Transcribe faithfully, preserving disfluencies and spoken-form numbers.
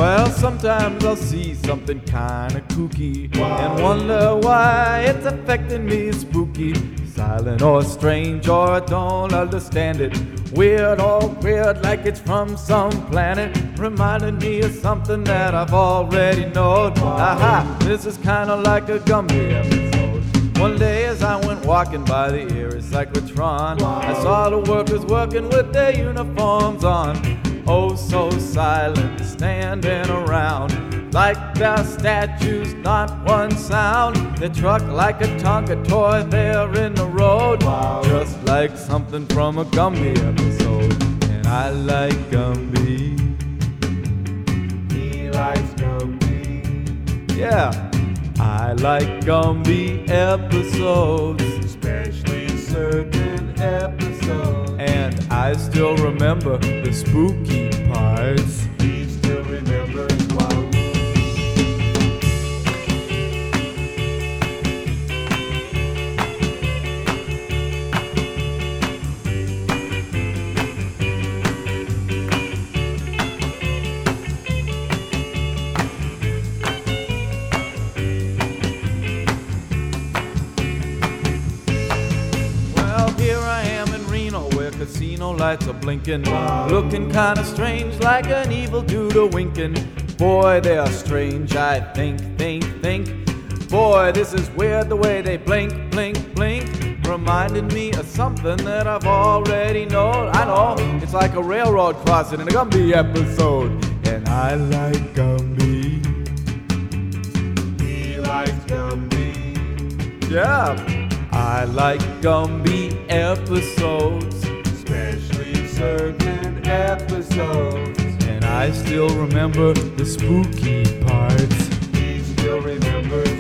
Well, sometimes I'll see something kinda kooky and wonder why it's affecting me spooky. Silent or strange, or I don't understand it. Weird or weird, like it's from some planet, reminding me of something that I've already known. Aha, this is kinda like a Gumby episode. One day as I went walking by the Erie Cyclotron, I saw the workers working with their uniforms on. Oh, so silent, standing around like they're statues, not one sound. They truck like a Tonka toy there in the road, just like something from a Gumby episode. And I like Gumby. He likes Gumby. Yeah, I like Gumby episodes, Especially certain episodes. and I still remember the spooky parts. He still remembers one. Well, here I am in Reno where casino lights are blinking, looking kinda strange like an evil dude a winking. Boy, they are strange, I think, think, think. Boy, this is weird the way they blink, blink, blink, reminding me of something that I've already known. I know, it's like a railroad crossing in a Gumby episode. And I like Gumby. He likes Gumby. Yeah, I like Gumby episodes, Especially certain episodes. and I still remember the spooky parts. He still remembers